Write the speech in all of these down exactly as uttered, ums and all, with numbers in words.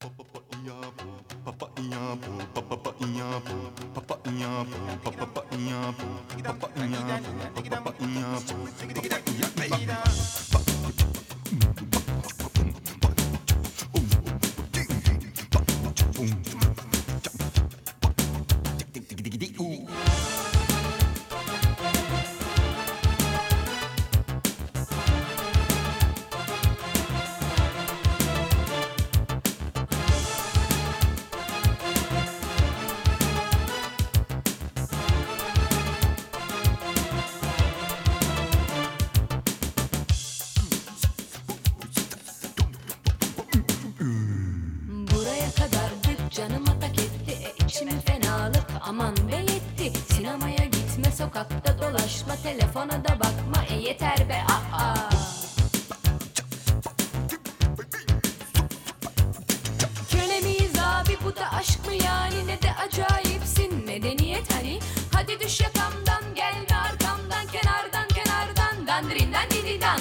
Buraya kadardık, canıma tak etti, e, içim fenalık aman be yetti. Sinemaya gitme, sokakta dolaşma, telefona da bakma, e yeter be aa. Köle miyiz abi, bu da aşk mı yani? Ne de acayipsin, medeniyet hani. Hadi düş yakamdan, gelme arkamdan, kenardan kenardan, dandirinden dididan.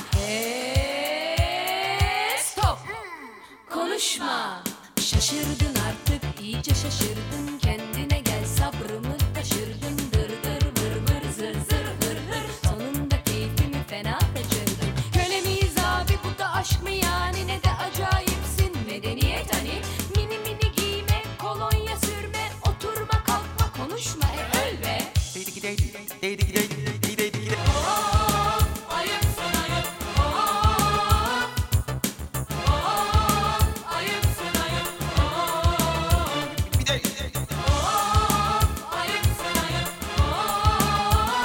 Hey, stop, konuşma. Şaşırdın artık, iyice şaşırdın. Kendine gel, sabrımı taşırdın. Dır dır vır vır, zır zır hır hır. Sonunda keyfimi fena kaçırdın. Köle miyiz abi, bu da aşk mı yani? Ne de acayipsin, medeniyet hani. Mini mini giyme, kolonya sürme, oturma kalkma, konuşma, e öl be. Oh, ayıpsın ayıp. Oh, oh, ayıpsın ayıp. Oh, oh, ayıpsın ayıp. Oh,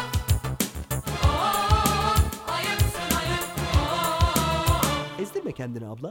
oh, ayıpsın ayıp. Oh. Ezdirme kendini abla.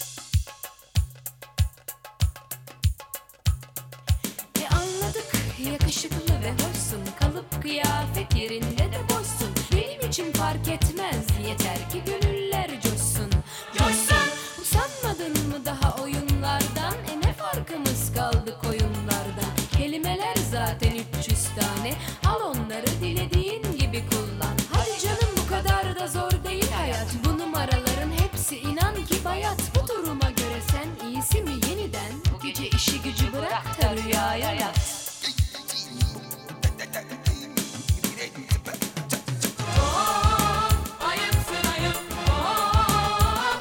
E anladık, yakışıklı ve hoşsun. Kalıp kıyafet yerinde de boşsun. Benim için fark etmez, yeter ki gönüller coşsun. Coşsun. Usanmadın mı daha oyunlardan? E ne farkımız kaldı koyunlardan? Kelimeler zaten üç yüz tane. Al onları dilediğin gibi kullan. Hadi canım, bu kadar da zor değil hayat. Bu numaraların hepsi inan ki bayat. Bu duruma göre sen iyisi mi yeniden? Bu gece işi gücü bırak da rüyaya yat. Oh, ayıpsın ayıp. Oh,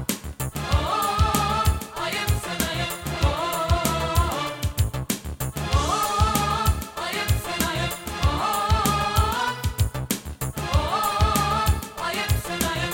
oh, ayıpsın ayıp. Oh, oh, ayıpsın ayıp. Oh, oh, ayıpsın ayıp.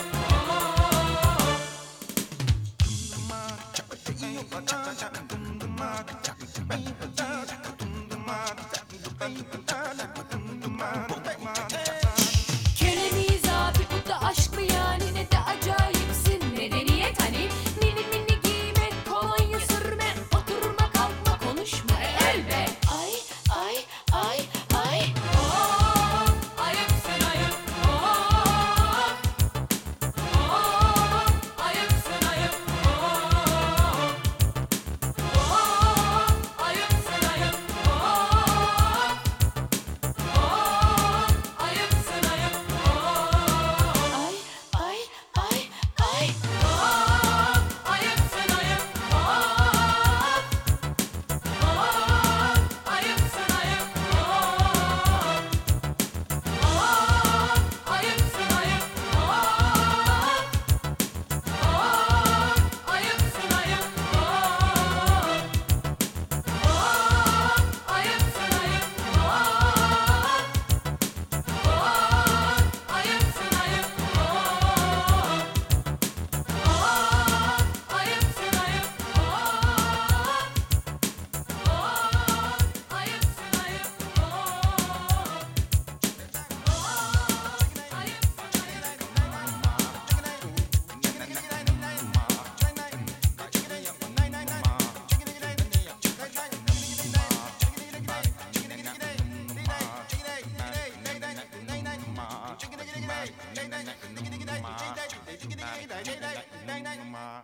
Köle miyiz abi, bu da aşk mı yani? Ne de acayipsin, medeniyet hani. Mini mini giyme, kolonya sürme, oturma kalkma, konuşma, e öl be. Ay ay ay ay. Oh, ayıpsın ayıp. Oh, oh, ayıpsın ayıp. Oh, oh, ayıpsın ayıp. Oh, oh, ayıpsın ayıp. Oh, ay ay ay ay. Oh, ayıpsın ayıp. Oh, oh, ayıpsın ayıp. Oh, oh, ayıpsın ayıp. Oh, oh, ayıpsın ayıp. Oh, ayıpsın ayıp. Ayıpsın ayıp. Ayıpsın ayıp. Ayıpsın ayıp. Ma